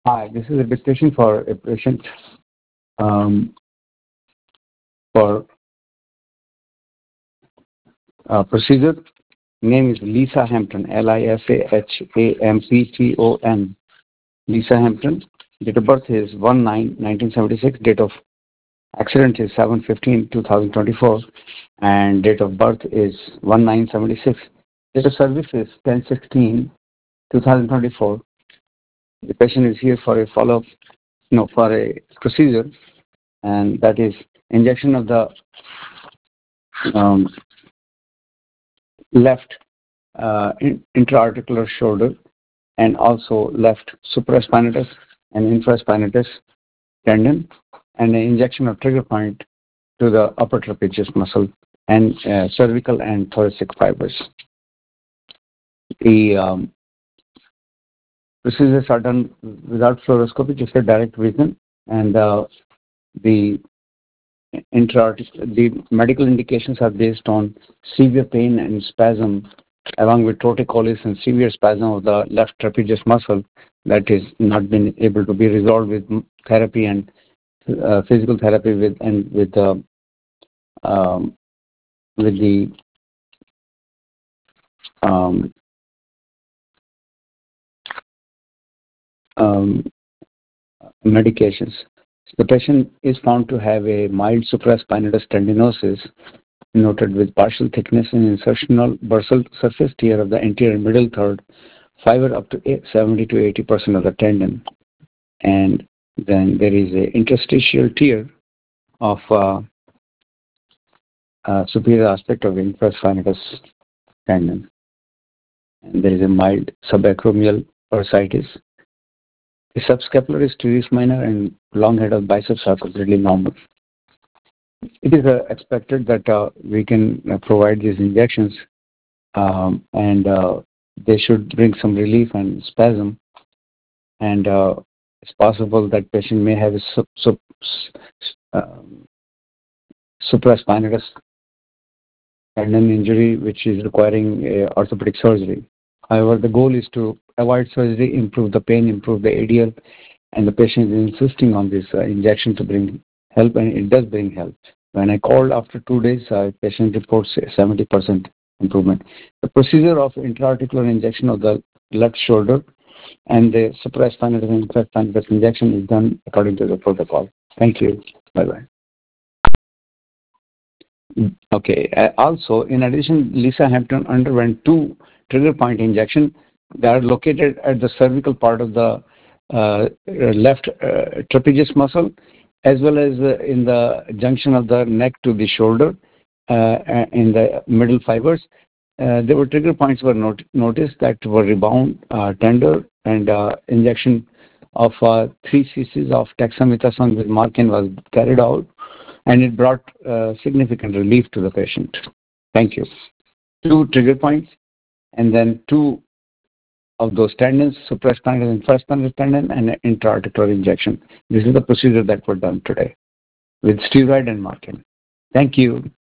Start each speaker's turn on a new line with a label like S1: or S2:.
S1: Hi, this is a discussion for a patient um, for procedure. Name is Lisa Hampton, Lisahampton. Lisa Hampton. Date of birth is 1/9/1976. Date of accident is 7/15/2024. And date of birth is 1/9/76. Date of service is 10/16/2024. The patient is here for a follow-up, for a procedure, and that is injection of the um, left intraarticular shoulder and also left supraspinatus and infraspinatus tendon, and an injection of trigger point to the upper trapezius muscle and cervical and thoracic fibers. The procedures are done without fluoroscopy, just a direct vision, and the the medical indications are based on severe pain and spasm, along with torticollis and severe spasm of the left trapezius muscle that is not been able to be resolved with therapy and physical therapy um, with the um, um, medications. The patient is found to have a mild supraspinatus tendinosis noted with partial thickness and insertional bursal surface tear of the anterior middle third, fiber up to 70 to 80% of the tendon. And then there is a interstitial tear of superior aspect of infraspinatus tendon. And there is a mild subacromial bursitis. The subscapular is teres minor and long head of biceps are completely normal. It is expected that we can provide these injections and they should bring some relief and spasm, and it's possible that patient may have a supraspinatus tendon injury which is requiring orthopedic surgery. However, the goal is to avoid surgery, improve the pain, improve the ADL, and the patient is insisting on this injection to bring help, and it does bring help. When I called after 2 days, patient reports a 70% improvement. The procedure of intraarticular injection of the left shoulder and the supraspinatus and infraspinatus injection is done according to the protocol. Thank you. Bye-bye. Okay. Also, in addition, Lisa Hampton underwent 2 trigger point injection. They are located at the cervical part of the left trapezius muscle, as well as in the junction of the neck to the shoulder, in the middle fibers. There were trigger points were noticed that were rebound, tender, and injection of 3 cc's of dexamethasone with Markin was carried out, and it brought significant relief to the patient. Thank you. 2 trigger points, and then 2 of those tendons, supraspinatus and infraspinatus tendon, and intraarticular injection. This is the procedure that were done today with steroid and Markin. Thank you.